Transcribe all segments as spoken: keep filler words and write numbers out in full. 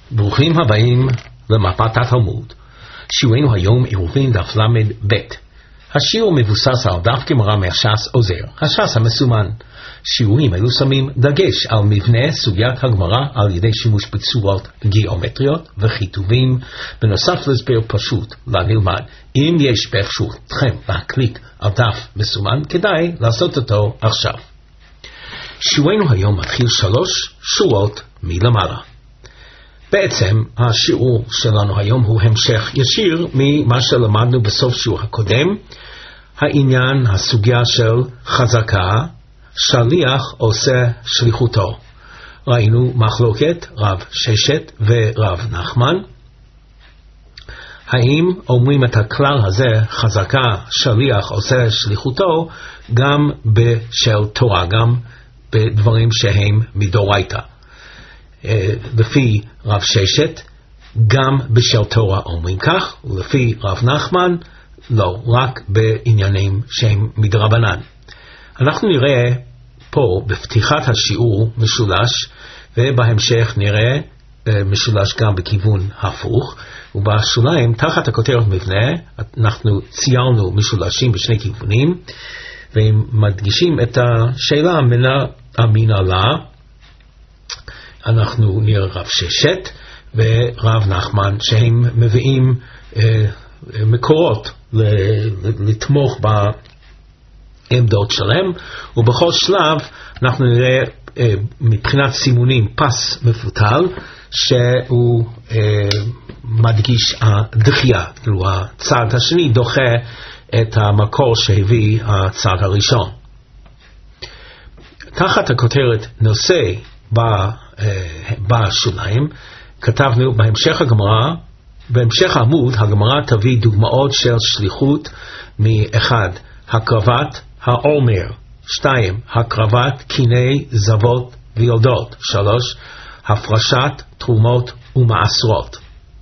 ברוכים הבאים למפת התלמוד. שיעורנו היום עירובין דף למד ב'. השיעור מבוסס על דף גמרא מהש"ס עוזר, הש"ס המסומן. שיעורים אלו שמים דגש על מבנה סוגיית הגמרא על ידי שימוש בצורות גיאומטריות וכיתובים, בנוסף להסבר פשוט לנלמד. אם יש באפשרותכם להקליק על דף מסומן, כדאי לעשות אותו עכשיו. שיעורנו היום מתחיל שלוש שורות מלמעלה. בעצם השיעור שלנו היום הוא המשך ישיר ממה שלמדנו בסוף שיעור הקודם, העניין הסוגיה של חזקה, שליח עושה שליחותו. ראינו מחלוקת רב ששת ורב נחמן. האם אומרים את הכלל הזה, חזקה, שליח עושה שליחותו, גם בשל תורה, גם בדברים שהם מדורייתא. לפי רב ששת, גם בשל תורה אומרים כך, ולפי רב נחמן, לא, רק בעניינים שהם מדרבנן. אנחנו נראה פה בפתיחת השיעור משולש, ובהמשך נראה משולש גם בכיוון הפוך, ובשוליים, תחת הכותרת מבנה, אנחנו ציירנו משולשים בשני כיוונים, ומדגישים את השאלה מן לה. אנחנו נראה רב ששת ורב נחמן שהם מביאים אה, מקורות לתמוך בעמדות שלהם, ובכל שלב אנחנו נראה אה, מבחינת סימונים פס מפותל שהוא אה, מדגיש הדחייה, כאילו הצד השני דוחה את המקור שהביא הצד הראשון. תחת הכותרת נושא בשוליים כתבנו בהמשך הגמרא, בהמשך העמוד הגמרא תביא דוגמאות של שליחות מאחד, הקרבת העומר, שתיים, הקרבת קיני זבות וילדות, שלוש, הפרשת תרומות ומעשרות.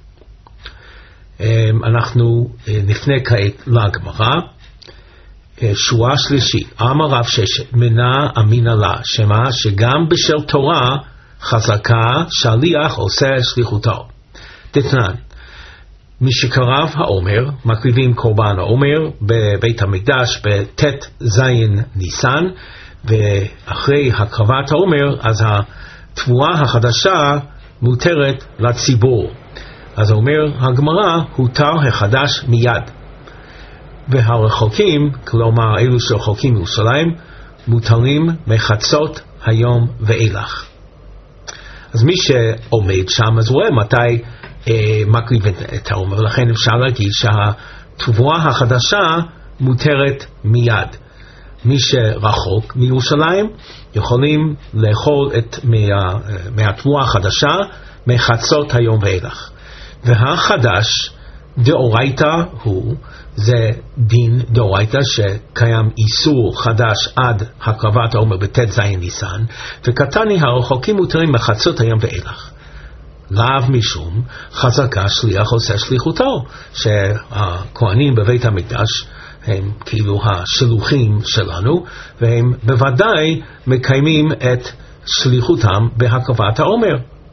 אנחנו נפנה כעת לגמרא. שורה שלישית, אמר רב ששת, מנה אמינא לה, שמה שגם בשל תורה חזקה שליח עושה שליחותו. דתנן, משקרב העומר, מקריבים קורבן העומר בבית המקדש בט' זין ניסן, ואחרי הקרבת העומר, אז התבואה החדשה מותרת לציבור. אז אומר הגמרא, הותר החדש מיד. והרחוקים, כלומר אלו שרחוקים מירושלים, מותרים מחצות היום ואילך. אז מי שעומד שם, אז רואה מתי אה, מקריב את העומר, לכן אפשר להגיד שהתבואה החדשה מותרת מיד. מי שרחוק מירושלים יכולים לאכול את מה, מהתבואה החדשה מחצות היום ואילך. והחדש דאורייתא הוא, זה דין דאורייתא שקיים איסור חדש עד הקרבת העומר בט' זין ניסן, וקטני הרחוקים מותרים מחצות היום ואילך. לאו משום חזקה שליח עושה שליחותו, שהכהנים בבית המקדש הם כאילו השלוחים שלנו, והם בוודאי מקיימים את שליחותם בהקרבת העומר.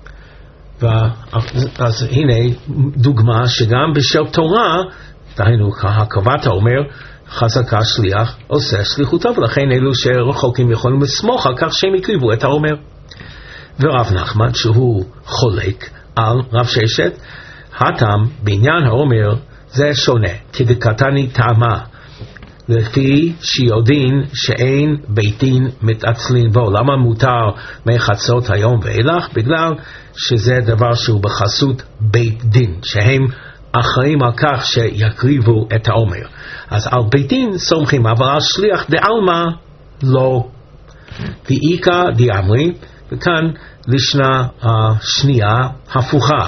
אז הנה דוגמה שגם בשל תורה, דהיינו הקרבת העומר, חזקה שליח עושה שליחותו, ולכן אלו שרחוקים יכולים לסמוך על כך שהם יקריבו את העומר. ורב נחמן שהוא חולק על רב ששת, הטעם בעניין העומר זה שונה, כי דקתני טעמה, לפי שיודעים שאין בית דין מתעצלין בו. למה מותר מחצות היום ואילך? בגלל שזה דבר שהוא בחסות בית דין, שהם אחראים על כך שיקריבו את העומר. אז על בית דין סומכים, אבל על שליח דעלמא לא. ואיקא דאמרי, וכאן לשנה השנייה הפוכה.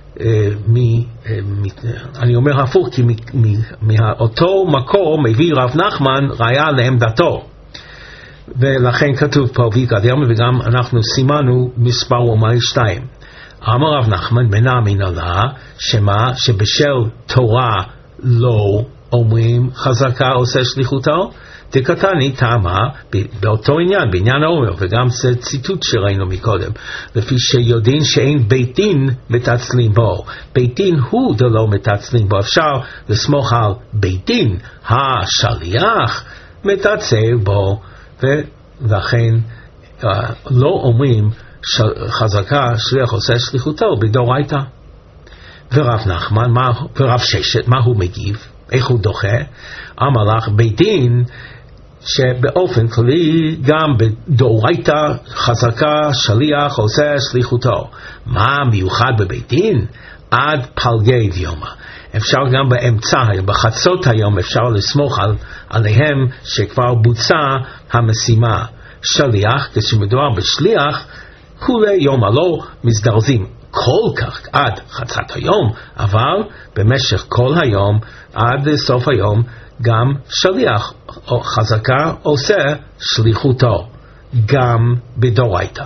אני אומר הפוך, כי מאותו מקור מביא רב נחמן ראיה לעמדתו, ולכן כתוב פה ואיקא דאמרי, וגם אנחנו סימנו מספר ומאי שתיים. אמר רב נחמן מנה אמינא לה, שמה שבשל תורה לא אומרים חזקה עושה שליחותו, דקתני טעמה באותו עניין, בעניין העומר, וגם זה ציטוט שראינו מקודם, לפי שיודעים שאין בית דין מתעצלים בו. בית דין הוא דלא מתעצלים בו. אפשר לסמוך על בית דין, השליח מתעצל בו, ולכן לא אומרים חזקה שליח עושה שליחותו בדאורייתא. ורב נחמן מה, ורב ששת, מה הוא מגיב? איך הוא דוחה? אמר לך בית דין שבאופן כללי גם בדאורייתא חזקה שליח עושה שליחותו. מה מיוחד בבית דין? עד פלגי דיומא. אפשר גם באמצע, בחצות היום אפשר לסמוך על, עליהם שכבר בוצע המשימה. שליח, כשמדובר בשליח, כולי יום הלא מזדרזים כל כך עד חצת היום, אבל במשך כל היום עד סוף היום גם שליח או חזקה עושה שליחותו גם בדאורייתא.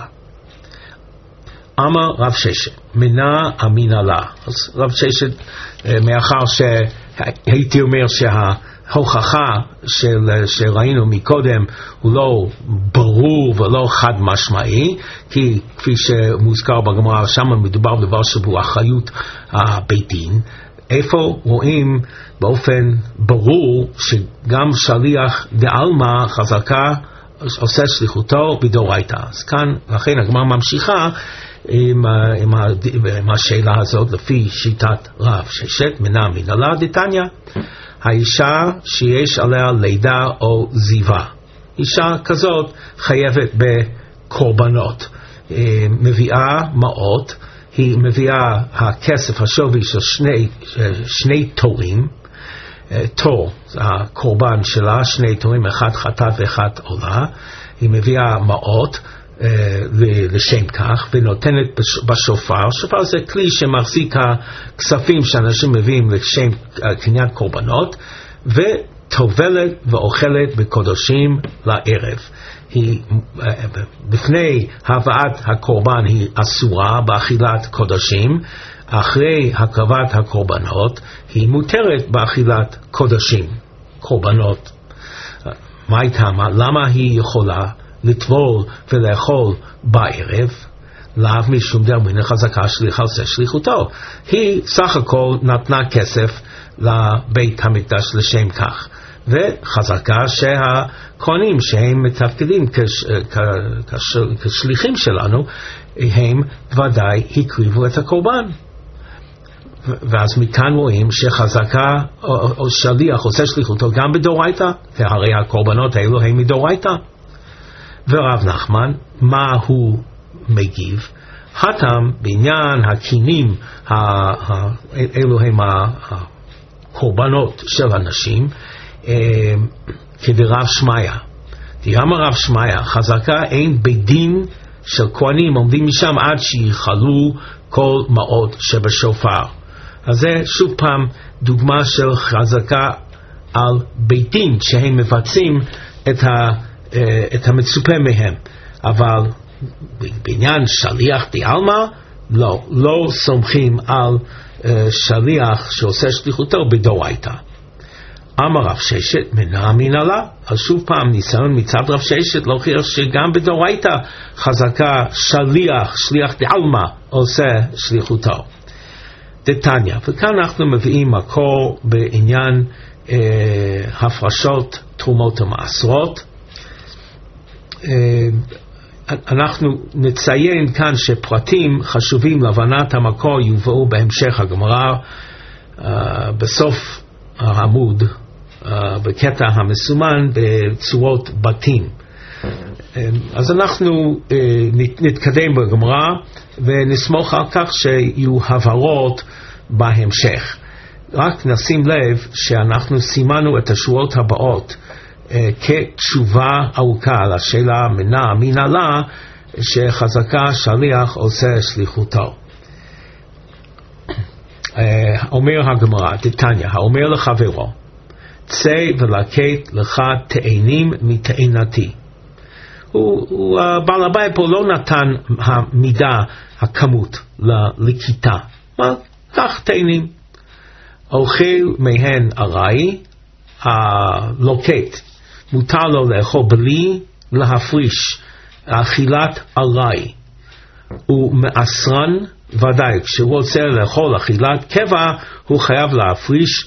אמר רב ששת מנה אמינא לה. אז רב ששת, מאחר שהייתי אומר שההוכחה של, שראינו מקודם הוא לא ברור ולא חד משמעי, כי כפי שמוזכר בגמרא שם מדובר דבר שהוא אחריות הבית דין. איפה רואים באופן ברור שגם שליח דעלמא חזקה עושה שליחותו בדאורייתא? אז כאן לכן הגמרא ממשיכה עם, עם, עם השאלה הזאת לפי שיטת רב ששת מנה אמינא לה דתניא. האישה שיש עליה לידה או זיווה, אישה כזאת חייבת בקורבנות, מביאה מעות, היא מביאה הכסף השווי של שני, שני תורים, תור, הקורבן שלה, שני תורים, אחד חטאת ואחד עולה, היא מביאה מעות לשם כך ונותנת בשופר. שופר זה כלי שמחזיק הכספים שאנשים מביאים לשם קניית קורבנות, וטובלת ואוכלת בקודשים לערב. היא בפני הבאת הקורבן היא אסורה באכילת קודשים, אחרי הקרבת הקורבנות היא מותרת באכילת קודשים, קורבנות. מה הייתה? למה היא יכולה לטבול ולאכול בערב? לאו משום דרמין חזקה שליח עושה שליחותו. היא סך הכל נתנה כסף לבית המקדש לשם כך, וחזקה שהכהנים שהם מתפקדים כש, כש, כשליחים שלנו הם ודאי הקריבו את הקורבן. ואז מכאן רואים שחזקה או, או שליח עושה שליחותו גם בדאורייתא, והרי הקורבנות האלו הם מדאורייתא. ורב נחמן מה הוא מגיב? הטעם בעניין הקינים, אלו הם הקורבנות של הנשים, כדרב שמעיה. אמר רב שמעיה, חזקה אין בית דין של כהנים עומדים משם עד שיחלו כל מעות שבשופר. אז זה שוב פעם דוגמה של חזקה על בית דין שהם מבצעים את ה את המצופה מהם, אבל בעניין שליח דעלמא לא, לא סומכים על uh, שליח שעושה שליחותו בדאורייתא. אמר רב ששת מנה אמינא לה. אז שוב פעם ניסיון מצד רב ששת להוכיח שגם בדאורייתא חזקה שליח, שליח דעלמא עושה שליחותו. דתניא, וכאן אנחנו מביאים מקור בעניין uh, הפרשות תרומות ומעשרות. אנחנו נציין כאן שפרטים חשובים להבנת המקור יובאו בהמשך הגמרא בסוף העמוד בקטע המסומן בצורות בתים. אז אנחנו נתקדם בגמרא ונסמוך על כך שיהיו הבהרות בהמשך. רק נשים לב שאנחנו סימנו את השורות הבאות כתשובה ארוכה על השאלה מנה אמינא לה שחזקה שליח עושה שליחותו. אומר הגמרא דתניא, האומר לחברו צא ולקט לך תאנים מתאנתי. הוא בעל הבית פה לא נתן המידה, הכמות לכיתה. מה? כך תאנים. אוכל מהן ארעי, הלוקט מותר לו לאכול בלי להפריש אכילת ארעי. הוא מאסרן ודאי, כשהוא רוצה לאכול אכילת קבע, הוא חייב להפריש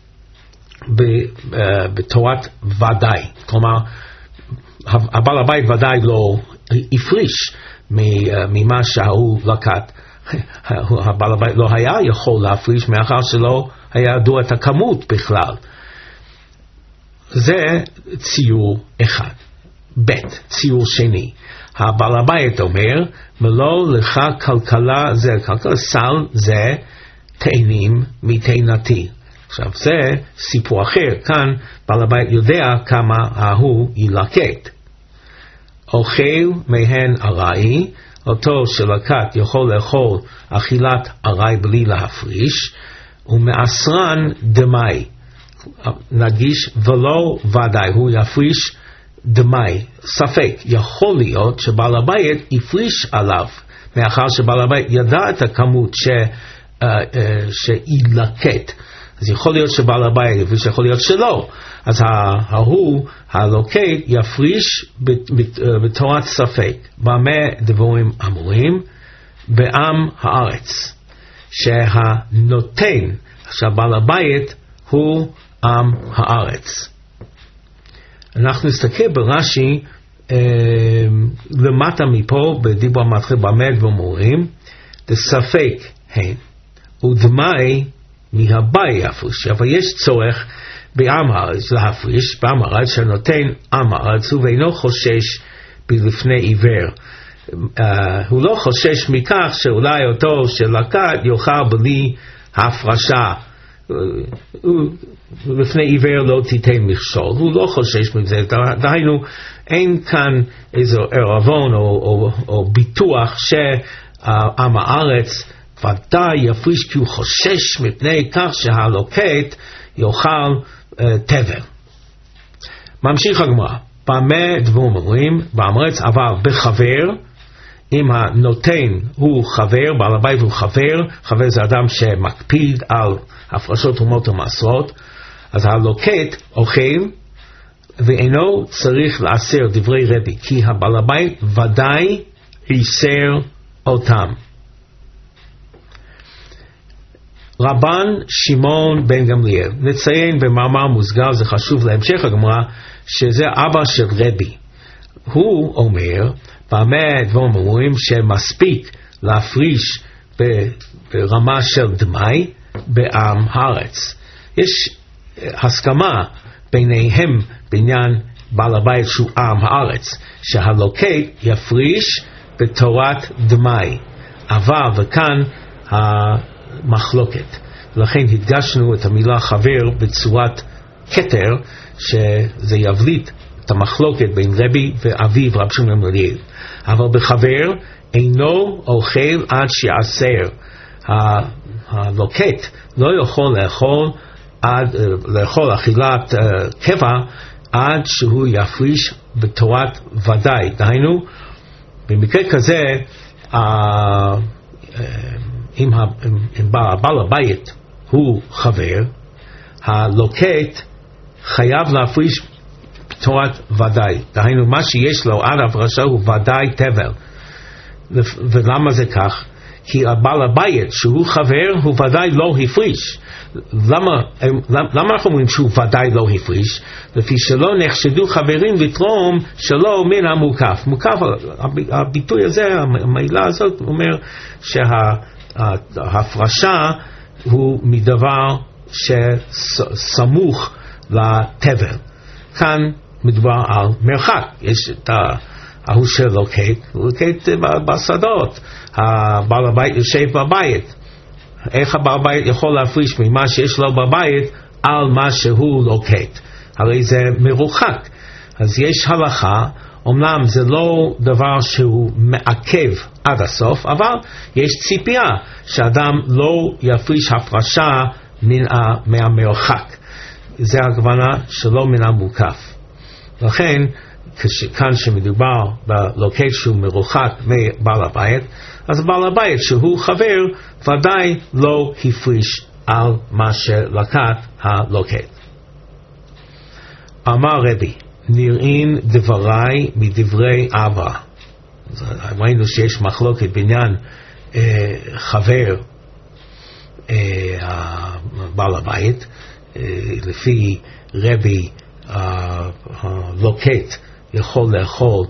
בתורת ודאי. כלומר, הבעל הבית ודאי לא הפריש ממה שהוא לקט. הבעל הבית לא היה יכול להפריש מאחר שלא היה ידוע את הכמות בכלל. זה ציור אחד. ב' ציור שני. הבעל הבית אומר, מלא לך כלכלה זה, כלכלה סל זה תאנים מתאנתי. עכשיו זה סיפור אחר, כאן בעל הבית יודע כמה ההוא ילקט. אוכל מהן ארעי, אותו שלקט יכול לאכול אכילת ארעי בלי להפריש, ומאסרן דמי, נגיש ולא ודאי, הוא יפריש דמי, ספק, יכול להיות שבעל הבית יפריש עליו, מאחר שבעל הבית ידע את הכמות ש, uh, uh, שילקט, אז יכול להיות שבעל הבית יפריש, יכול להיות שלא, אז ההוא, הלוקט, יפריש בתורת ספק. במה דבורים אמורים? בעם הארץ, שהנותן, שבעל הבית הוא עם הארץ. אנחנו נסתכל ברש"י אה, למטה מפה, בדיבור המתחיל במה דבורים אמורים, דספק הן, ודמי מהבאי יפריש, אבל יש צורך בעם הארץ להפריש, בעם הארץ שנותן עם הארץ, הוא ואינו חושש בלפני עיוור. Uh, הוא לא חושש מכך שאולי אותו שלקט יאכל בלי הפרשה, uh, לפני עיוור לא תיתן מכשול, הוא לא חושש מזה. דהיינו, אין כאן איזה ערבון או, או, או ביטוח שעם הארץ ודאי יפריש כי הוא חושש מפני כך שהלוקט יאכל uh, תבל. ממשיך הגמרא, במה דבורים אומרים? בעם הארץ, אבל בחבר, אם הנותן הוא חבר, בעל הבית הוא חבר, חבר זה אדם שמקפיד על הפרשות תרומות ומעשרות, אז הלוקט אוכל ואינו צריך לאסר דברי רבי, כי הבעל הבית ודאי איסר אותם. רבן שמעון בן גמליאל, נציין במאמר מוסגר, זה חשוב להמשך הגמרא, שזה אבא של רבי. הוא אומר, במה דבורים אומרים שמספיק להפריש ברמה של דמי בעם הארץ. יש הסכמה ביניהם בעניין בעל הבית שהוא עם הארץ, שהלוקט יפריש בתורת דמי, אבל וכאן המחלוקת. ולכן הדגשנו את המילה חבר בצורת כתר, שזה יבליט את המחלוקת בין רבי ואביו רב שמעון בן גמליאל. אבל בחבר אינו אוכל עד שיעשר. הלוקט לא יכול לאכול עד לאכול אכילת קבע עד שהוא יפריש בתורת ודאי. דהיינו, במקרה כזה, אם בעל הבית הוא חבר, הלוקט חייב להפריש בתורת ודאי. דהיינו, מה שיש לו עד ההפרשה הוא ודאי תבל. ולמה זה כך? כי הבעל הבית שהוא חבר הוא ודאי לא הפריש. למה, למה אנחנו אומרים שהוא ודאי לא הפריש? לפי שלא נחשדו חברים לתרום שלא מן המוקף. מוקף, הביטוי הזה, המילה הזאת אומר שההפרשה הוא מדבר שסמוך לתבל. כאן מדובר על מרחק. יש את ההוא של לוקט, לוקט בשדות. הבעל הבית יושב בבית. איך הבעל הבית יכול להפריש ממה שיש לו בבית על מה שהוא לוקט? הרי זה מרוחק. אז יש הלכה, אמנם זה לא דבר שהוא מעכב עד הסוף, אבל יש ציפייה שאדם לא יפריש הפרשה מן מהמרחק. זה הכוונה שלא מן המוקף. לכן, כאן שמדובר בלוקט שהוא מרוחק מבעל הבית, אז בעל הבית שהוא חבר ודאי לא הפריש על מה שלקט הלוקט. אמר רבי, נראים דבריי מדברי אבא. ראינו שיש מחלוקת בעניין אה, חבר אה, בעל הבית, אה, לפי רבי אה, לוקט יכול לאכול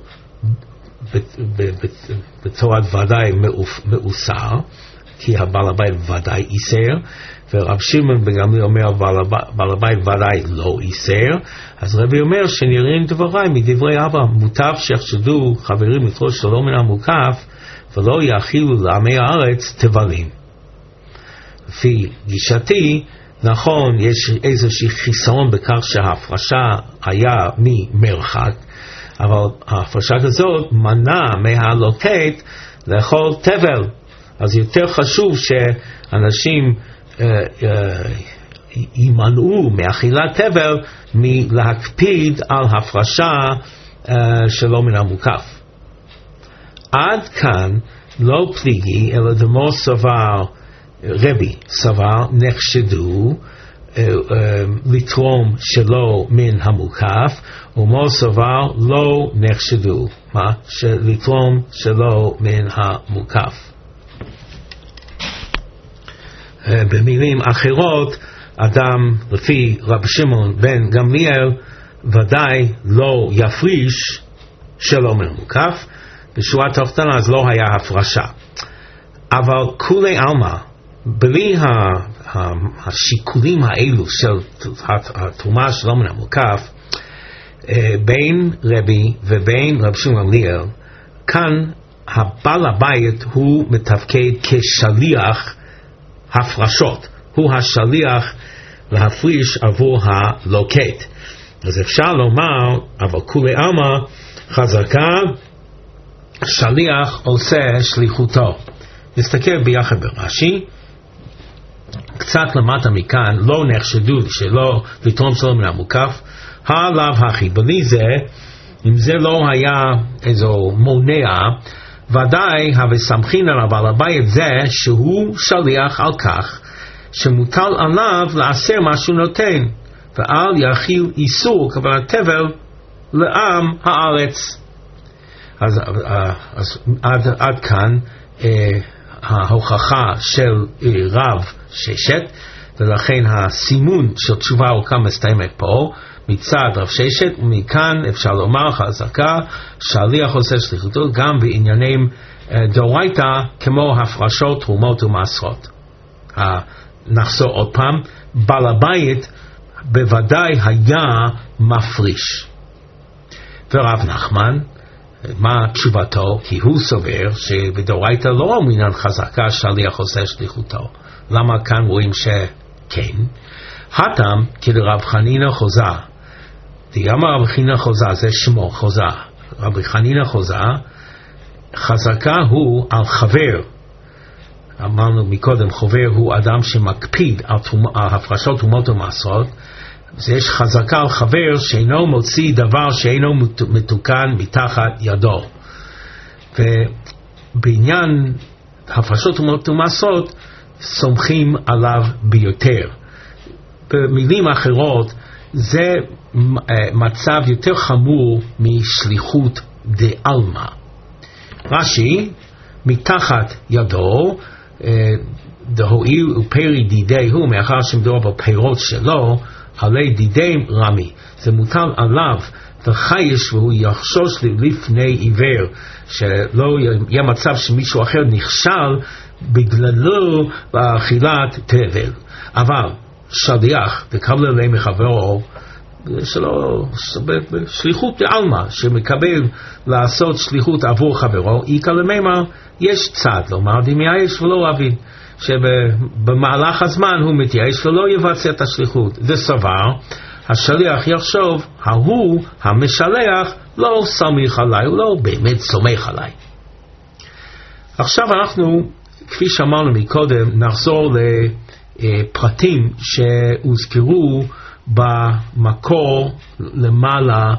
בצורת ודאי מאוסר, כי הבעל הבית ודאי איסר, ורב שמעון בן גמליאל אומר בעל הבית ודאי לא איסר. אז רבי אומר שנראים דבריי מדברי אבא, מוטב שיחשדו חברים לכלול שלא מן המוקף ולא יאכילו לעמי הארץ תבלים. לפי גישתי, נכון, יש איזושהי חיסרון בכך שההפרשה היה ממרחק, אבל ההפרשה כזאת מנע מהלוקט לאכול תבל. אז יותר חשוב שאנשים uh, uh, יימנעו מאכילת תבל מלהקפיד על הפרשה uh, שלא מן המוקף. עד כאן לא פליגי אלא דמו סבר, רבי סבר, נחשדו uh, uh, לתרום שלא מן המוקף, ומו סבר לא נחשדו, מה? לתרום שלא מן המוקף. במילים אחרות, אדם לפי רב שמעון בן גמליאל ודאי לא יפריש שלא מן המוקף. בשורה התחתונה אז לא היה הפרשה. אבל כולי עלמא, בלי השיקולים האלו של התרומה שלא מן המוקף, בין רבי ובין רב שמעון גמליאל, כאן הבעל הבית הוא מתפקד כשליח הפרשות, הוא השליח להפריש עבור הלוקט. אז אפשר לומר, אבל כולי עלמא, חזקה, שליח עושה שליחותו. נסתכל ביחד ברש"י, קצת למטה מכאן, לא נחשדו שלא לתרום שלא מן המוקף, הלאו הכי. בלי זה, אם זה לא היה איזו מונע, ודאי הבסמכין על הבעל הבית זה שהוא שליח על כך שמוטל עליו לעשר מה שהוא נותן, ואל יאכיל איסור כוונת תבל לעם הארץ. אז, אז עד, עד כאן אה, ההוכחה של אה, רב ששת, ולכן הסימון של תשובה ארוכה מסתיימת פה מצד רב ששת, ומכאן אפשר לומר חזקה שליח עושה שליחותו גם בעניינים דאורייתא כמו הפרשות, תרומות ומעשרות. נחזור עוד פעם, בעל הבית בוודאי היה מפריש. ורב נחמן, מה תשובתו? כי הוא סובר שבדאורייתא לא אומרים חזקה שליח עושה שליחותו. למה כאן רואים שכן? הטעם כדרב חנינא חוזה, דיאמר רב חנינא חוזה, זה שמו חוזה, רב חנינא חוזה, חזקה הוא על חבר. אמרנו מקודם, חבר הוא אדם שמקפיד על, תרומ, על הפרשות תרומות ומעשרות. אז יש חזקה על חבר שאינו מוציא דבר שאינו מתוקן מתחת ידו. ובעניין הפרשות תרומות ומעשרות סומכים עליו ביותר. במילים אחרות, זה מצב יותר חמור משליחות דעלמא. רש"י, מתחת ידו, דהואיל ופרי דידי הוא, מאחר שמדובר בפירות שלו, עלי דידי רמי. זה מוטל עליו, וחייש והוא יחשוש לפני עיוור, שלא יהיה מצב שמישהו אחר נכשל בגללו באכילת תבל. אבל שליח וקבל אלי מחברו שלא, שליחות בעלמא שמקבל לעשות שליחות עבור חברו, איקא למימר, יש צד לומר דמייאש ולא אבין, שבמהלך הזמן הוא מתייאש ולא יבצע את השליחות. זה סבר, השליח יחשוב, ההוא המשלח לא סמיך עליי, הוא לא באמת סומך עליי. עכשיו אנחנו, כפי שאמרנו מקודם, נחזור לפרטים שהוזכרו במקור למעלה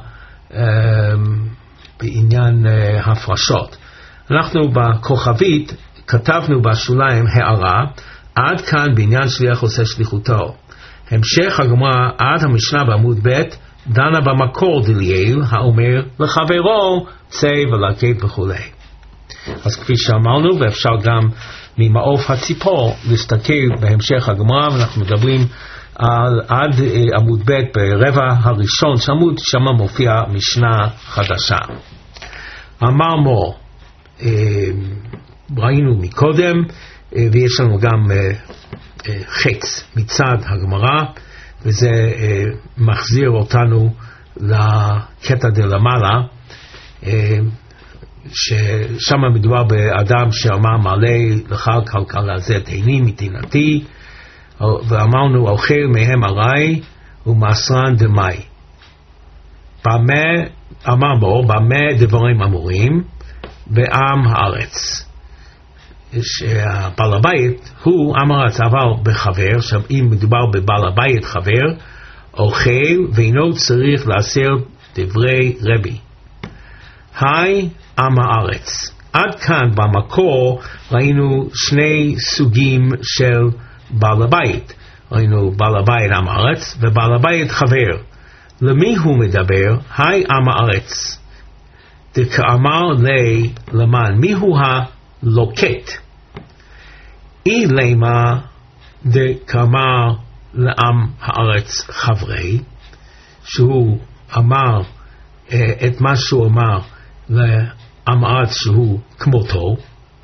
בעניין הפרשות. אנחנו בכוכבית כתבנו בשוליים הערה, עד כאן בעניין שליח עושה שליחותו. המשך הגמרא עד המשנה בעמוד ב' דנה במקור דליאל האומר לחברו צא ולקט וכו'. אז כפי שאמרנו, ואפשר גם ממעוף הציפור להסתכל בהמשך הגמרא, ואנחנו מדברים על עד אה, עמוד ב' ברבע הראשון של עמוד, שם מופיע משנה חדשה. אמר מור, אה, ראינו מקודם, אה, ויש לנו גם אה, אה, חץ מצד הגמרא, וזה אה, מחזיר אותנו לקטע דלמעלה, אה, ששם מדובר באדם שאמר מעלה לך כלכלה זה תהני מתינתי, ואמרנו אוכל מהם הרי ומסרן דמי. במה אמר בו, במה דברים אמורים בעם הארץ, שהבעל הבית הוא עם הארץ, אבל בחבר. עכשיו אם מדובר בבעל הבית חבר, אוכל ואינו צריך לעשר דברי רבי. היי עם הארץ. עד כאן במקור ראינו שני סוגים של בעל הבית. ראינו בעל הבית עם הארץ ובעל הבית חבר. למי הוא מדבר? היי עם הארץ. דכאמר לי למען. מי הוא הלוקט? אי למה דכאמר לעם הארץ חברי, שהוא אמר את מה שהוא אמר לעם הארץ שהוא כמותו.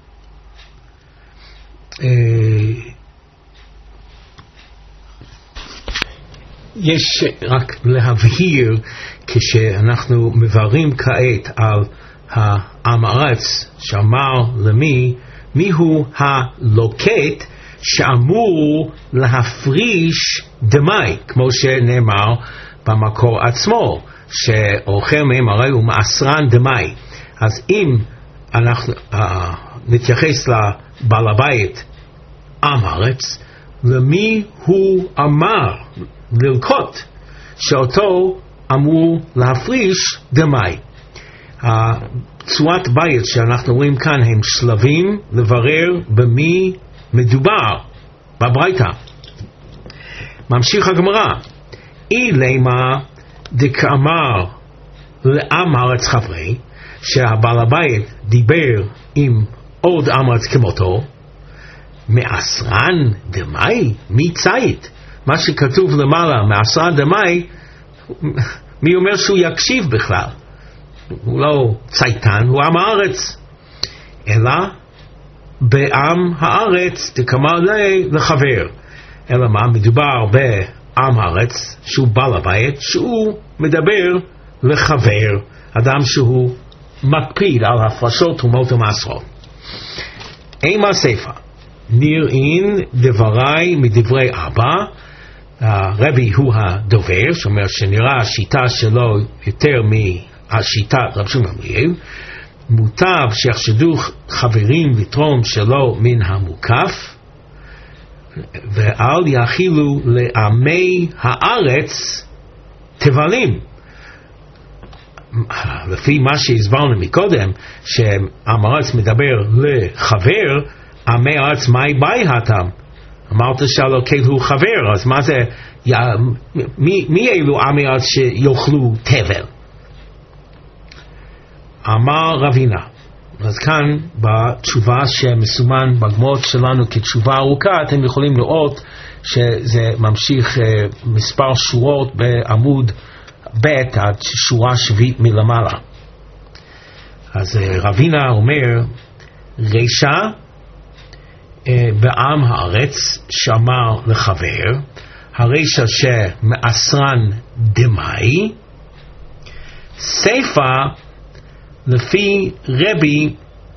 יש רק להבהיר, כשאנחנו מבררים כעת על העם הארץ שאמר למי, מי הוא הלוקט שאמור להפריש דמי, כמו שנאמר במקור עצמו, שאוכל מהם הרי הוא מעשרן דמי. אז אם אנחנו uh, נתייחס לבעל הבית עם הארץ, למי הוא אמר ללקוט שאותו אמור להפריש דמי. צורת בית שאנחנו רואים כאן הם שלבים לברר במי מדובר בברייתא. ממשיך הגמרא, אי למה דכאמר לעם הארץ חברי, שהבעל הבית דיבר עם עוד עם הארץ כמותו, מעשרן דמי, מי צית? מה שכתוב למעלה, מעשרן דמי, מי אומר שהוא יקשיב בכלל? הוא לא צייתן, הוא עם הארץ. אלא בעם הארץ דכאמר לי לחבר. אלא מה? מדובר בעם הארץ שהוא בעל הבית, שהוא מדבר לחבר, אדם שהוא מקפיד על הפרשות תרומות ומעשרות. אימה סיפה, נראין דברי מדברי אבא. הרבי הוא הדובר, שאומר שנראה השיטה שלו יותר מהשיטה רבי שמעון גמליאל. מוטב שיחשדו חברים לתרום שלו מן המוקף, ואל יאכילו לעמי הארץ תבלים. לפי מה שהסברנו מקודם, שעם הארץ מדבר לחבר, עמי הארץ מאי באי התם? אמרת שהלוקט הוא חבר, אז מה זה, יא, מי, מי אלו עמי הארץ שיאכלו תבל? אמר רבינה. אז כאן בתשובה שמסומן בגמרות שלנו כתשובה ארוכה, אתם יכולים לראות שזה ממשיך מספר שורות בעמוד ב' עד שורה שביעית מלמעלה. אז רבינה אומר, רישה בעם הארץ שאמר לחבר, הרישה שמעשרן דמי, סיפה לפי רבי,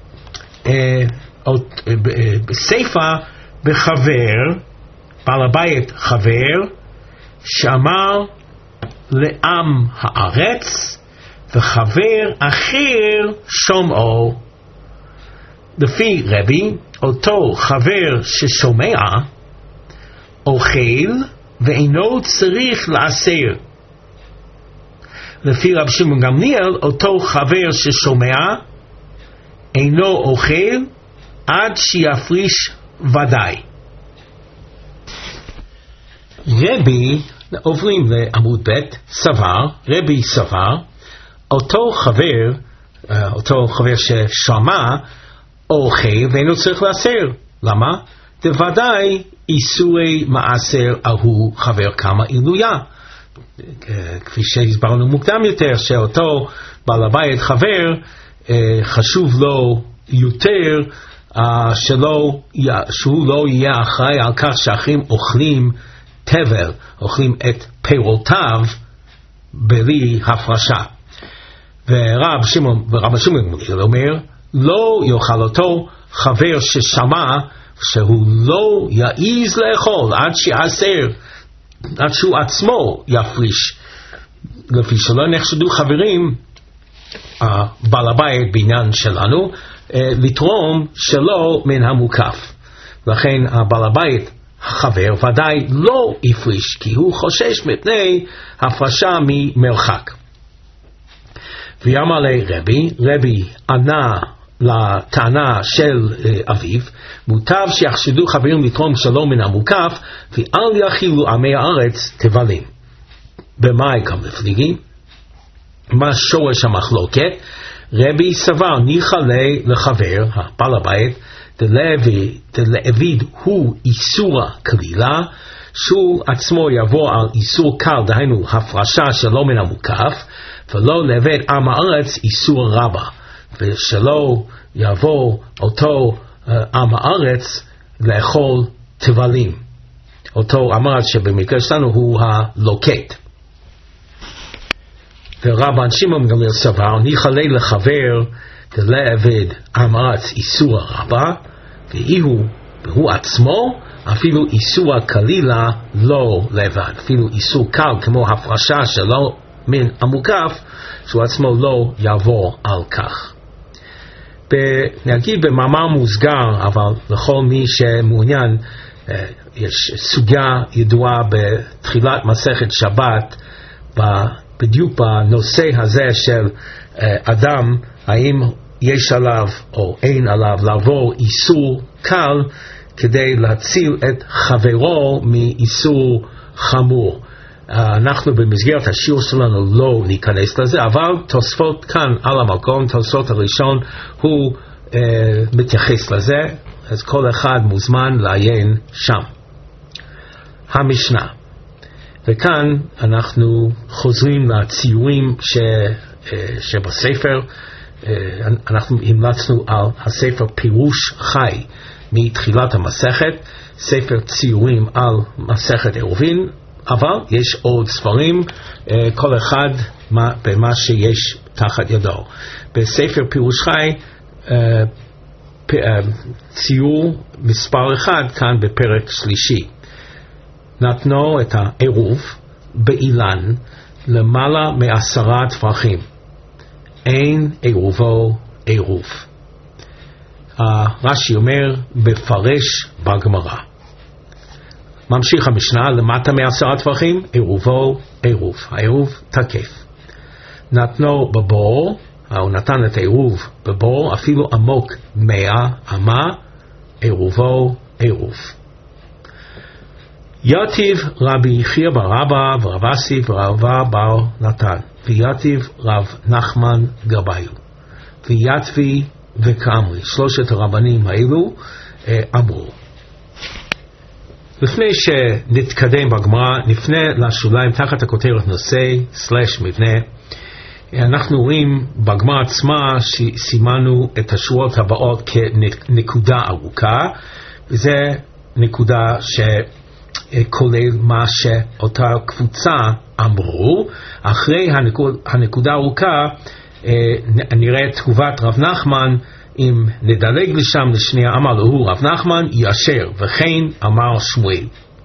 סיפה בחבר, בעל הבית חבר, שאמר לעם הארץ, וחבר אחר שומעו. לפי רבי, אותו חבר ששומע, אוכל ואינו צריך לעשר. לפי רבי שמעון גמליאל, אותו חבר ששומע, אינו אוכל עד שיפריש ודאי. רבי עוברים לעמוד ב'. סבר, רבי סבר, אותו חבר, אותו חבר ששמע אוכל ואינו צריך לאסר. למה? דוודאי איסורי מעשר ההוא חבר כמה עילויה. כפי שהסברנו מוקדם יותר, שאותו בעל הבית חבר חשוב לו יותר שלא, שהוא לא יהיה אחראי על כך שאחרים אוכלים תבל, אוכלים את פירותיו בלי הפרשה. ורב שמעון ורב שמעון גמליאל אומר, לא יאכל אותו חבר ששמע שהוא לא יעיז לאכול עד שיעשר, עד שהוא עצמו יפריש, לפי שלא נחשדו חברים בעל הבית בעניין שלנו לתרום שלא מן המוקף. לכן הבעל הבית החבר ודאי לא יפריש, כי הוא חושש מפני הפרשה ממרחק. ויאמר לרבי, רבי ענה לטענה של אביו, מוטב שיחשדו חברים לתרום שלום מן המוקף, ואל יאכילו עמי הארץ תבלים. במה יקם לפליגי? מה שורש המחלוקת? רבי סבר ניחא לי לחבר, הבעל הבית, דלעביד הוא איסורה כלילה, שהוא עצמו יבוא על איסור קל, דהיינו הפרשה שלא מן המוקף, ולא לעבד עם הארץ איסור רבה, ושלא יבוא אותו עם הארץ לאכול תבלים. אותו עם הארץ שבמקרה שלנו הוא הלוקט. ורבן שמעון גמליאל סבר, ניחא לי לחבר דלעבד עם הארץ איסור רבה, והוא, והוא עצמו אפילו איסור כלילה לא לבד, אפילו איסור קל כמו הפרשה שלא מן המוקף, שהוא עצמו לא יעבור על כך. נגיד במאמר מוסגר, אבל לכל מי שמעוניין, יש סוגיה ידועה בתחילת מסכת שבת, בדיוק בנושא הזה של אדם, האם יש עליו או אין עליו לעבור איסור קל כדי להציל את חברו מאיסור חמור. אנחנו במסגרת השיעור שלנו לא ניכנס לזה, אבל תוספות כאן על המקום, תוספות הראשון הוא אה, מתייחס לזה, אז כל אחד מוזמן לעיין שם. המשנה, וכאן אנחנו חוזרים לציורים ש, אה, שבספר, אה, אנחנו המלצנו על הספר פירוש חי מתחילת המסכת, ספר ציורים על מסכת עירובין, אבל יש עוד ספרים, כל אחד במה שיש תחת ידו. בספר פירוש חי, ציור מספר אחד כאן בפרק שלישי. נתנו את העירוב באילן למעלה מעשרה טפחים. אין עירובו עירוב. רש"י אומר בפרש בגמרא. ממשיך המשנה, למטה מעשרה טפחים, עירובו עירוב. העירוב תקף. נתנו בבור, הוא נתן את העירוב בבור, אפילו עמוק מאה אמה, עירובו עירוב. יתיב רבי יחיא בר רבא ורב אסי ורבא בר נתן, ויתיב רב נחמן גבאיו, ויתבי וקמרי, שלושת הרבנים האלו אמרו. לפני שנתקדם בגמרא, נפנה לשוליים תחת הכותרת נושא סלש מבנה. אנחנו רואים בגמרא עצמה שסימנו את השורות הבאות כנקודה ארוכה, וזה נקודה שכולל מה שאותה קבוצה אמרו. אחרי הנקוד, הנקודה ארוכה נראה תגובת רב נחמן. אם נדלג לשם לשנייה, אמר לו רב נחמן יאשר, וכן אמר שמואל.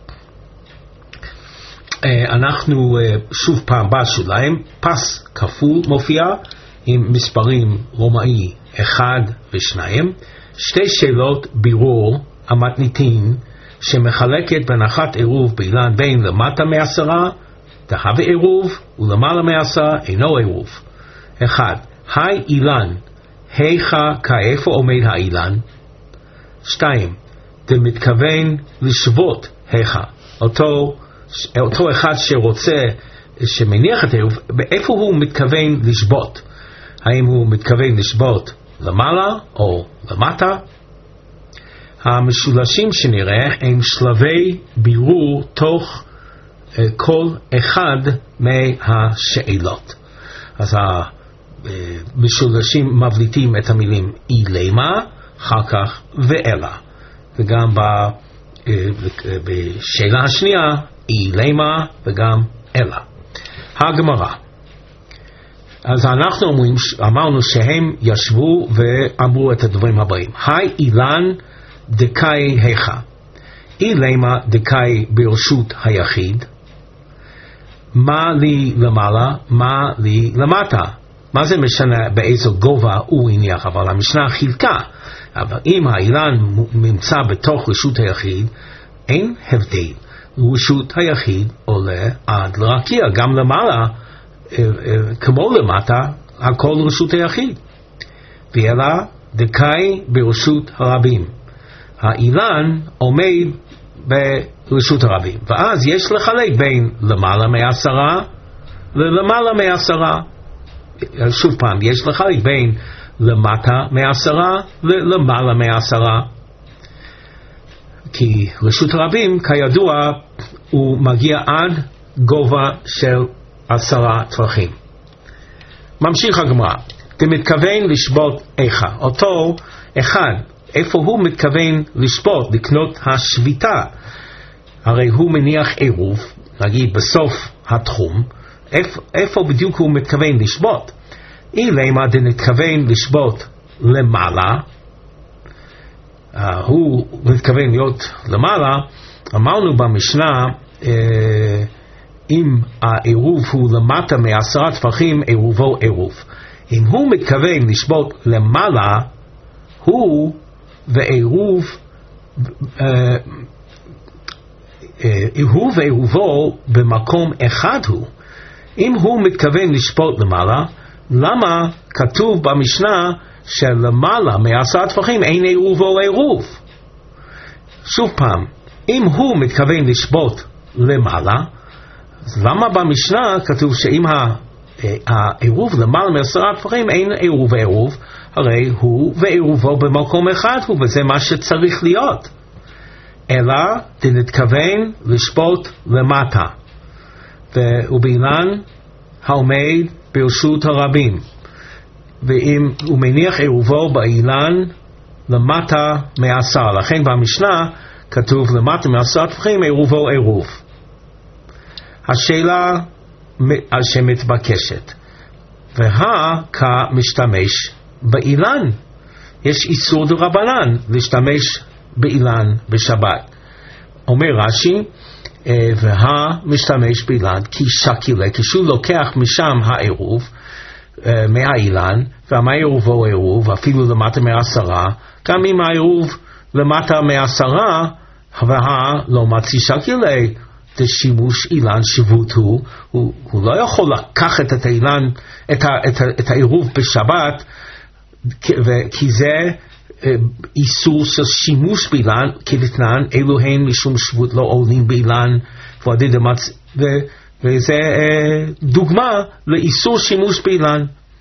אנחנו שוב פעם בשוליים, פס כפול מופיע עם מספרים רומאי אחד ושניים, שתי שאלות בירור המתניתין שמחלקת בין אחת עירוב באילן בין למטה מעשרה תהווה עירוב ולמעלה מעשרה אינו עירוב. אחד, היי אילן היכה כאיפה עומד האילן? שתיים, זה מתכוון לשוות היכה, אותו אותו אחד שרוצה, שמניח את העירוב, באיפה הוא מתכוון לשבות? האם הוא מתכוון לשבות למעלה או למטה? המשולשים שנראה הם שלבי בירור תוך uh, כל אחד מהשאלות. אז המשולשים מבליטים את המילים אילמה, אחר כך ואלה. וגם ב, uh, בשאלה השנייה, אילמה וגם אלה. הגמרא. אז אנחנו אומרים, אמרנו שהם ישבו ואמרו את הדברים הבאים. היי אילן דקאי היכה, אילמה דקאי ברשות היחיד, מה לי למעלה, מה לי למטה? מה זה משנה באיזו גובה הוא הניח? אבל המשנה חילקה. אבל אם האילן נמצא בתוך רשות היחיד, אין הבדל. רשות היחיד עולה עד לרקיע, גם למעלה כמו למטה, הכל רשות היחיד. ואלה דקאי ברשות הרבים, האילן עומד ברשות הרבים, ואז יש לחלק בין למעלה מעשרה ולמעלה מעשרה. שוב פעם, יש לחלק בין למטה מעשרה ולמעלה מעשרה, כי רשות הרבים כידוע הוא מגיע עד גובה של עשרה טפחים. ממשיך הגמרא, אתה מתכוון לשבות איכה, אותו אחד, איפה הוא מתכוון לשבות, לקנות השביתה? הרי הוא מניח עירוב, נגיד בסוף התחום, איפה, איפה בדיוק הוא מתכוון לשבות? אילמה דנתכוון לשבות למעלה, uh, הוא מתכוון להיות למעלה. אמרנו במשנה, uh, אם העירוב הוא למטה מעשרה טפחים, עירובו עירוב. אם הוא מתכוון לשבות למעלה, הוא ועירוב, הוא ועירובו במקום אחד הוא. אם הוא מתכוון לשבות למעלה, למה כתוב במשנה שלמעלה מעשרה טפחים אין עירובו עירוב? שוב פעם, אם הוא מתכוון לשבות למעלה, אז למה במשנה כתוב שאם העירוב למעלה מעשרה טפחים אין עירוב ועירוב? הרי הוא ועירובו במקום אחד הוא, וזה מה שצריך להיות. אלא דנתכוון לשבות למטה, ובאילן העומד ברשות הרבים, ואם הוא מניח עירובו באילן למטה מעשרה, לכן במשנה כתוב למטה מעשרה טפחים עירובו עירוב. השאלה שמתבקשת, והא כמשתמש באילן, יש איסור דרבנן להשתמש באילן בשבת. אומר רש"י, והא משתמש באילן כי שקילה, כשהוא לוקח משם העירוב מהאילן, ומה עירובו עירוב אפילו למטה מעשרה, גם אם העירוב למטה מעשרה, והא לא מצי שקילה, שימוש אילן שבות הוא, הוא, הוא לא יכול לקחת את האילן, את, ה, את, ה, את העירוב בשבת, כי זה איסור של שימוש באילן, כדתנן, אלו הן משום שבות לא עולים באילן, ו, וזה דוגמה לאיסור שימוש באילן.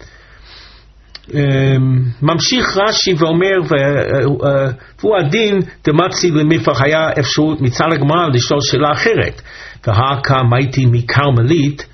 ממשיך רש"י ואומר, והוא הדין דמצי למפח, היה אפשרות מצד הגמרא לשאול שאלה אחרת, והכה מייתי מקרמלית,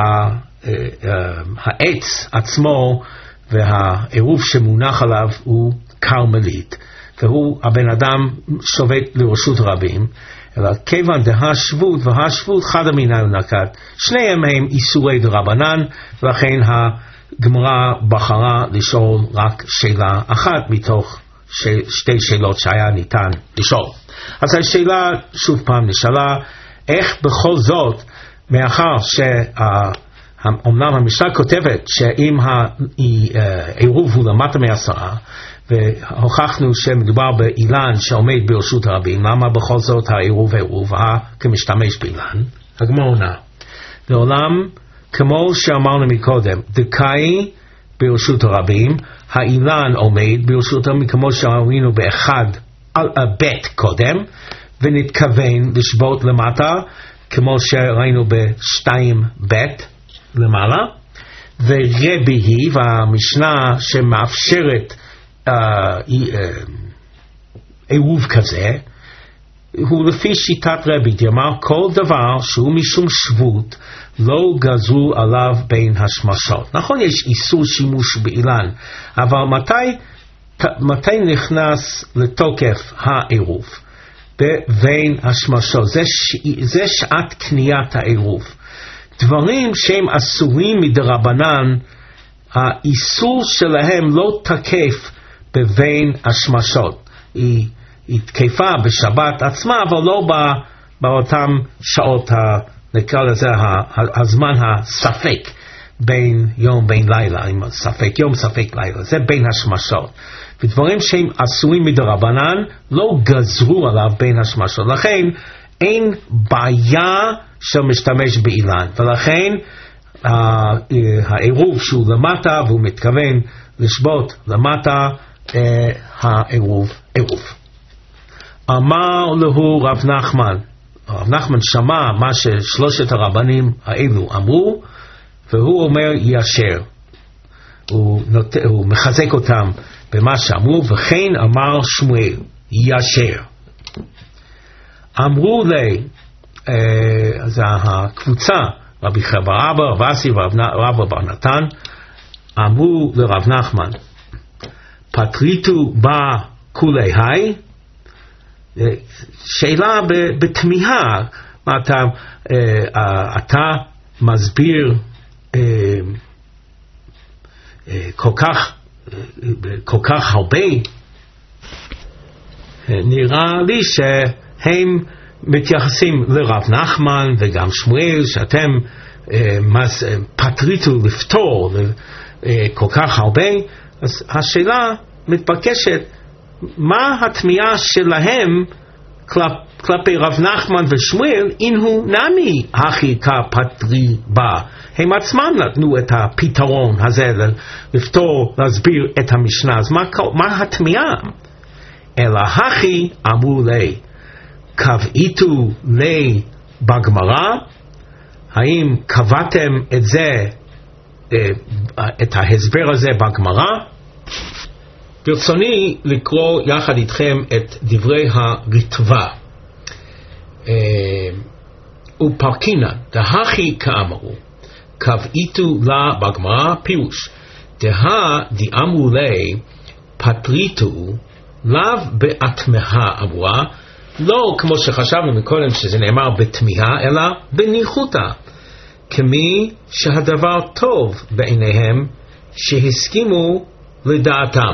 העץ עצמו והעירוב שמונח עליו הוא קרמלית, והוא הבן אדם שובת לרשות רבים, אלא כיוון דהשבות והשבות חד המינן נקט, שניהם הם איסורי דרבנן, ולכן הגמרא בחרה לשאול רק שאלה אחת מתוך ש... שתי שאלות שהיה ניתן לשאול. אז השאלה שוב פעם נשאלה, איך בכל זאת, מאחר שאומנם המשנה כותבת שאם העירוב הוא למטה מעשרה, והוכחנו שמדובר באילן שעומד ברשות הרבים, למה בכל זאת העירוב עירוב כמשתמש באילן? הגמרא עונה, לעולם כמו שאמרנו מקודם, דקאי ברשות הרבים, האילן עומד ברשות הרבים, כמו שראינו באחד על הבית קודם, ונתכוון לשבות למטה, כמו שראינו בשתיים בית למעלה, ורבי היא, והמשנה שמאפשרת uh, עירוב כזה, הוא לפי שיטת רבי, דאמר כל דבר שהוא משום שבות לא גזרו עליו בין השמשות. נכון, יש איסור שימוש באילן, אבל מתי, מתי נכנס לתוקף העירוב? בין השמשות. זה, זה שעת קניית העירוב. דברים שהם אסורים מדרבנן, האיסור שלהם לא תקף בבין השמשות. היא, היא תקפה בשבת עצמה, אבל לא באותן שעות, נקרא לזה הזמן הספק, בין יום בין לילה, ספק יום ספק לילה, זה בין השמשות. ודברים שהם אסורים מדרבנן לא גזרו עליו בין השמשות. לכן אין בעיה של משתמש באילן, ולכן העירוב שהוא למטה והוא מתכוון לשבות למטה, העירוב עירוב. אמר לו רב נחמן, רב נחמן שמע מה ששלושת הרבנים האלו אמרו, והוא אומר ישר, הוא, נות... הוא מחזק אותם במה שאמרו, וכן אמר שמואל ישר. אמרו לי, אה, זה הקבוצה, רבי חבר אבא, רב אסי ורב בר נתן, אמרו לרב נחמן, פטריתו בה כולי היי, שאלה בתמיהה, מה אתה, אה, אתה מסביר אה, אה, כל כך, כל כך הרבה, נראה לי שהם מתייחסים לרב נחמן וגם שמואל, שאתם פטריתו לפתור כל כך הרבה. אז השאלה מתבקשת, מה התמיהה שלהם כלפ, כלפי רב נחמן ושמואל, אם הוא נמי הכי כפטרי בה? הם עצמם נתנו את הפתרון הזה לפתור, להסביר את המשנה. אז מה, מה התמיהה? אלא הכי אמרו לי, קבעיתו לי בגמרא, האם קבעתם את זה, את ההסבר הזה בגמרא? ברצוני לקרוא יחד איתכם את דברי הרטב"א. ופרקינן, דהכי כאמרו, קבעיתו לה בגמרא, פירוש, דה דאמרו לי, פטריתו, לאו באטמאה אמרה, לא כמו שחשבנו מקודם שזה נאמר בתמיהה, אלא בניחותא, כמי שהדבר טוב בעיניהם שהסכימו לדעתם.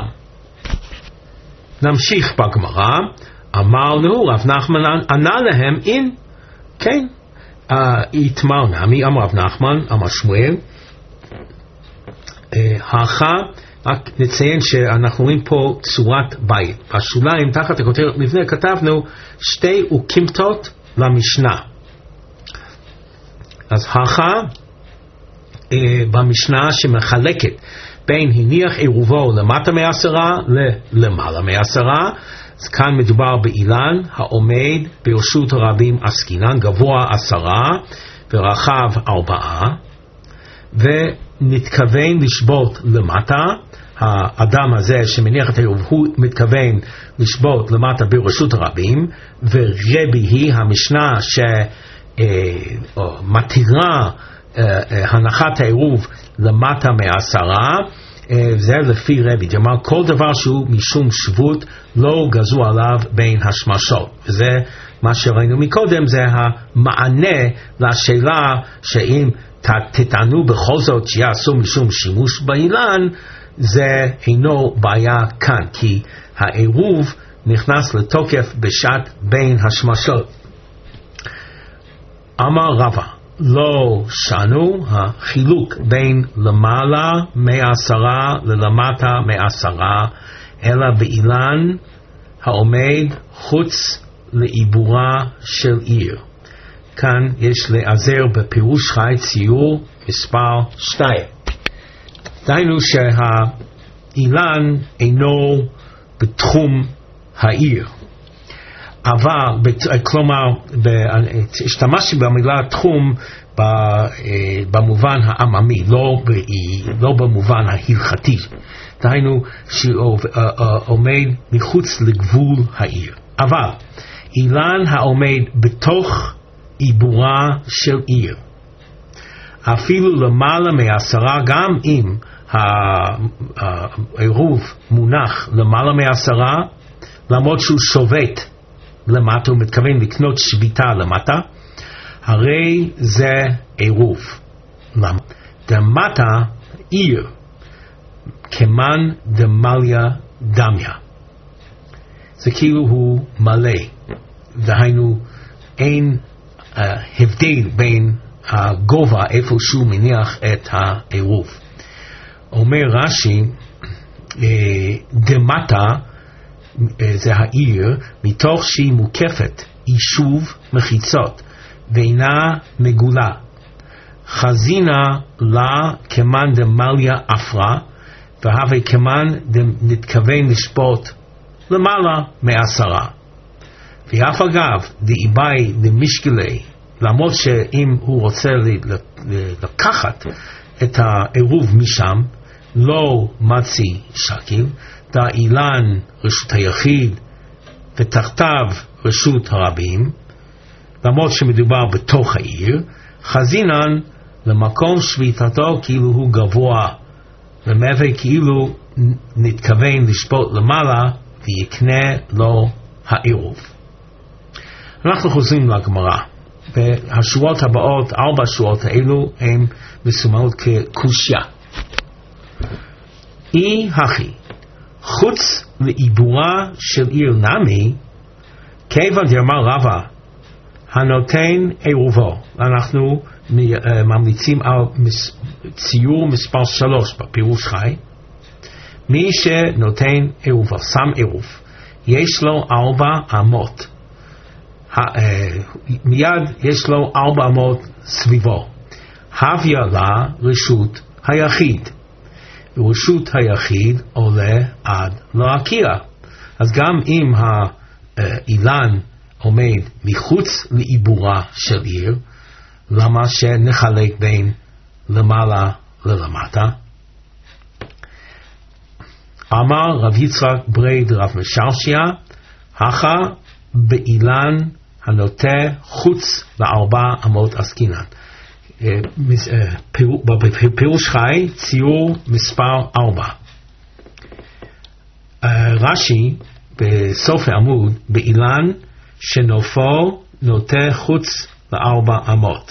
נמשיך בגמרא, אמרנו, רב נחמן ענה להם, אין, כן, יתמר נמי, אמר רב נחמן, אמר שמואל, האחה, רק נציין שאנחנו רואים פה צורת בית. בשוליים, תחת הכותרת מבנה, כתבנו שתי וקימתות למשנה. אז האחה, במשנה שמחלקת בין הניח עירובו למטה מעשרה למעלה מעשרה, אז כאן מדובר באילן העומד ברשות הרבים עסקינן, גבוה עשרה ורחב ארבעה, ונתכוון לשבות למטה. האדם הזה שמניח את העירוב הוא מתכוון לשבות למטה ברשות הרבים, ורבי היא המשנה שמתירה הנחת העירוב למטה מעשרה, זה לפי רבי, דאמר כל דבר שהוא משום שבות לא גזרו עליו בין השמשות. וזה מה שראינו מקודם, זה המענה לשאלה שאם תטענו בכל זאת שיעשו משום שימוש באילן, זה אינו בעיה כאן, כי העירוב נכנס לתוקף בשעת בין השמשות. אמר רבא, לא שנו החילוק בין למעלה מעשרה ללמטה מעשרה, אלא באילן העומד חוץ לעיבורה של עיר. כאן יש להיעזר בפירוש חי ציור מספר שתיים. דהיינו שהאילן אינו בתחום העיר. אבל, כלומר, השתמשתי במילה תחום במובן העממי, לא, לא במובן ההלכתי. דהיינו שעומד מחוץ לגבול העיר. אבל אילן העומד בתוך עיבורה של עיר, אפילו למעלה מעשרה, גם אם העירוב מונח למעלה מעשרה, למרות שהוא שובת למטה, הוא מתכוון לקנות שביתה למטה, הרי זה עירוב. למה? דמטה עיר כמן דמליה דמיה, זה כאילו הוא מלא, דהיינו אין uh, הבדל בין הגובה איפה שהוא מניח את העירוב. אומר רש"י, דמטה זה העיר, מתוך שהיא מוקפת יישוב מחיצות ואינה מגולה, חזינה לה כמן דמליה אפרה, והווה כמן נתכוון לשפוט למעלה מעשרה. ואף אגב דאיבאי דמשקלי, למרות שאם הוא רוצה לקחת את העירוב משם, לא מצי שקיל, דה אילן רשות היחיד ותחתיו רשות הרבים, למרות שמדובר בתוך העיר, חזינן למקום שביתתו כאילו הוא גבוה, ומהווה כאילו נתכוון לשפוט למעלה ויקנה לו העירוב. אנחנו חוזרים לגמרא, והשורות הבאות, ארבע השורות האלו, הן מסומנות כקושיה. אי הכי, חוץ לעיבורה של עיר נמי, כיוון דאמר רבא, הנותן עירובו. אנחנו ממליצים על ציור מספר שלוש בפירוש חי. מי שנותן עירובו, שם עירוב, יש לו ארבע אמות. מיד יש לו ארבע אמות סביבו. הביא לה רשות היחיד. רשות היחיד עולה עד להקיע. אז גם אם האילן עומד מחוץ לעיבורה של עיר, למה שנחלק בין למעלה ללמטה? אמר רב יצחק ברי דרב משרשיה, הכה באילן הנוטה חוץ לארבע אמות עסקינן. בפירוש חי ציור מספר ארבע. רש"י בסוף העמוד, באילן שנופו נוטה חוץ לארבע אמות,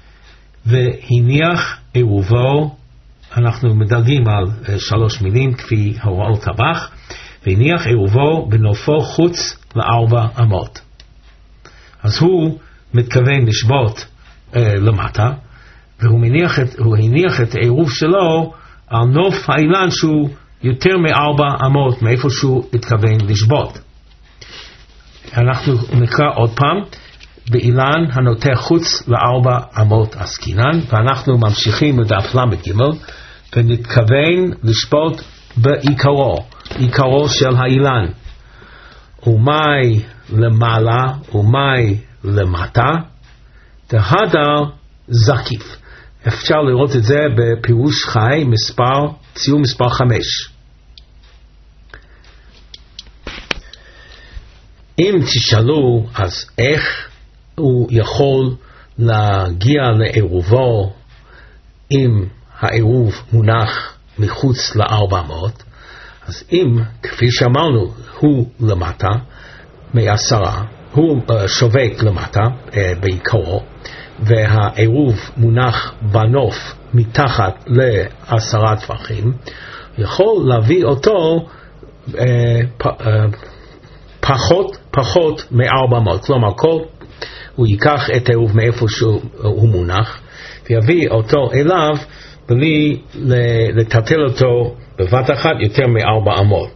והניח עירובו, אנחנו מדלגים על שלוש מילים כפי הוראות הבח, והניח עירובו בנופו חוץ לארבע אמות. אז הוא מתכוון לשבות אה, למטה, והוא מניח את, הוא הניח את העירוב שלו על נוף האילן שהוא יותר מארבע אמות מאיפה שהוא התכוון לשבות. אנחנו נקרא עוד פעם, באילן הנוטה חוץ לארבע אמות עסקינן, ואנחנו ממשיכים לדף למד ג' ונתכוון לשבות בעיקרו, עיקרו של האילן. ומאי למעלה ומאי למטה, דהדר זקיף. אפשר לראות את זה בפירוש חי מספר, ציור מספר חמש. אם תשאלו אז איך הוא יכול להגיע לעירובו אם העירוב מונח מחוץ לארבע מאות, אז אם כפי שאמרנו הוא למטה מעשרה, הוא uh, שווק למטה uh, בעיקרו, והעירוב מונח בנוף מתחת לעשרה טווחים, יכול להביא אותו uh, פ, uh, פחות פחות מארבע מאות. כלומר, כל, הוא ייקח את העירוב מאיפה שהוא מונח ויביא אותו אליו בלי לטלטל אותו בבת אחת יותר מארבע אמות.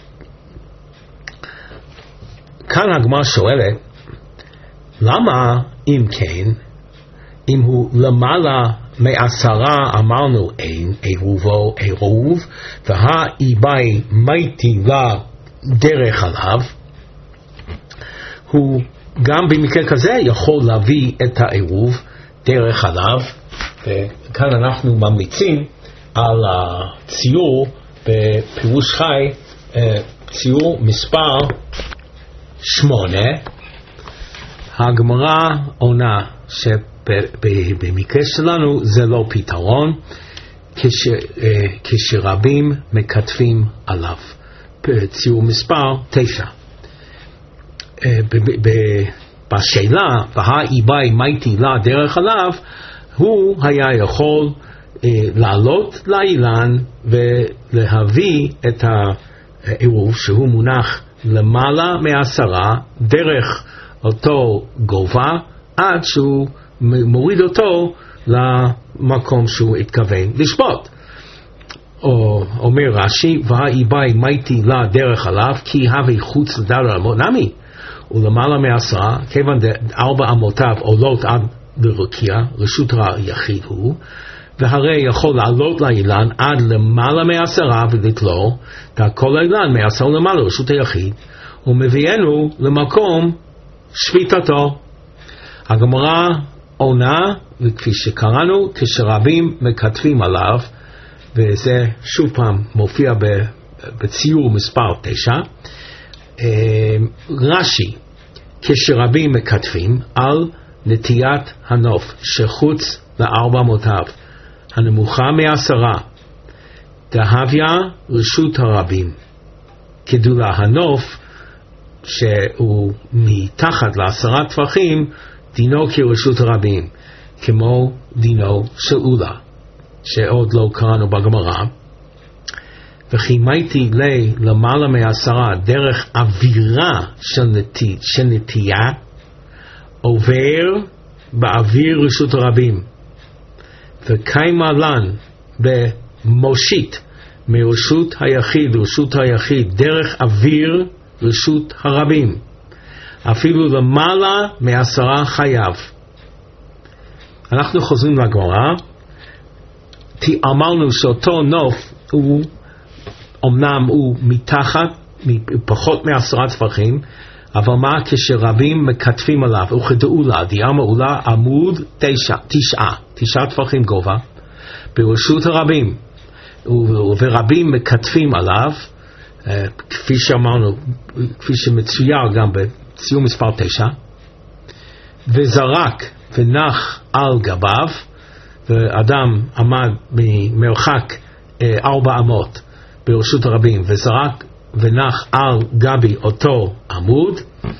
כאן הגמרא שואלת, למה אם כן, אם הוא למעלה מעשרה אמרנו אין עירובו עירוב, והאיבאי מייטי לה דרך עליו, הוא גם במקרה כזה יכול להביא את העירוב דרך עליו. וכאן אנחנו ממליצים על הציור בפירוש חי, ציור מספר שמונה. הגמרא עונה שבמקרה שלנו זה לא פתרון, כש, כשרבים מקטפים עליו. ציור מספר תשע. בשאלה, והאי באי מייטי לה דרך עליו, הוא היה יכול לעלות לאילן ולהביא את העירוב שהוא מונח למעלה מעשרה דרך אותו גובה עד שהוא מוריד אותו למקום שהוא התכוון לשפוט. או אומר רש"י, והאי באי מייטי לה דרך עליו כי הווי חוץ לדבר אמות נמי, ולמעלה מעשרה כיוון ארבע אמותיו עולות עד לרקיע, רשות היחיד הוא, והרי יכול לעלות לאילן עד למעלה מעשרה ולתלו כל האילן מעשר למעלה רשות היחיד, ומביאנו למקום שפיטתו. הגמרא עונה, וכפי שקראנו, כשרבים מקטפים עליו, וזה שוב פעם מופיע בציור מספר תשע. רש"י, כשרבים מקטפים על נטיית הנוף שחוץ לארבע אמותיו הנמוכה מעשרה, דהביה רשות הרבים, כדולה הנוף שהוא מתחת לעשרה טפחים דינו כרשות הרבים, כמו דינו של אולה שעוד לא קראנו בגמרא. וכי מייטי לי למעלה מעשרה דרך אווירה של, נטי, של נטייה עובר באוויר רשות הרבים, וקיימה לן במושית מרשות היחיד רשות היחיד דרך אוויר רשות הרבים, אפילו למעלה מעשרה חייב. אנחנו חוזרים לגמרא. אמרנו שאותו נוף הוא אמנם הוא מתחת, פחות מעשרה טפחים, אבל מה כשרבים מקטפים עליו? וכדאולה, דיאמה אולה עמוד תשע, תשעה, תשעה טפחים גובה, ברשות הרבים, ורבים מקטפים עליו, כפי שאמרנו, כפי שמצויר גם בציור מספר תשע, וזרק ונח על גביו, ואדם עמד ממרחק ארבע אמות ברשות הרבים וזרק ונח על גבי אותו עמוד,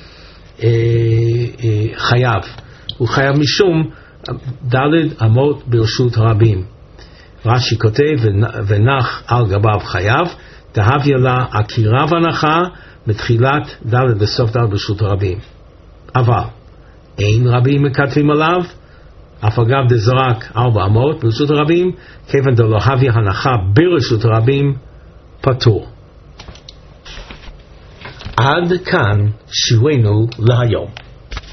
חייב. הוא חייב משום ד' אמות ברשות הרבים. רש"י כותב ונח על גביו חייב, דהביה לה עקירה והנחה מתחילת ד' בסוף ד' ברשות הרבים. אבל אין רבים מקטפים עליו, אף אגב דזרק ארבע אמות ברשות הרבים, כיוון דלא הביא הנחה ברשות הרבים פטור. עד כאן שיעורנו להיום.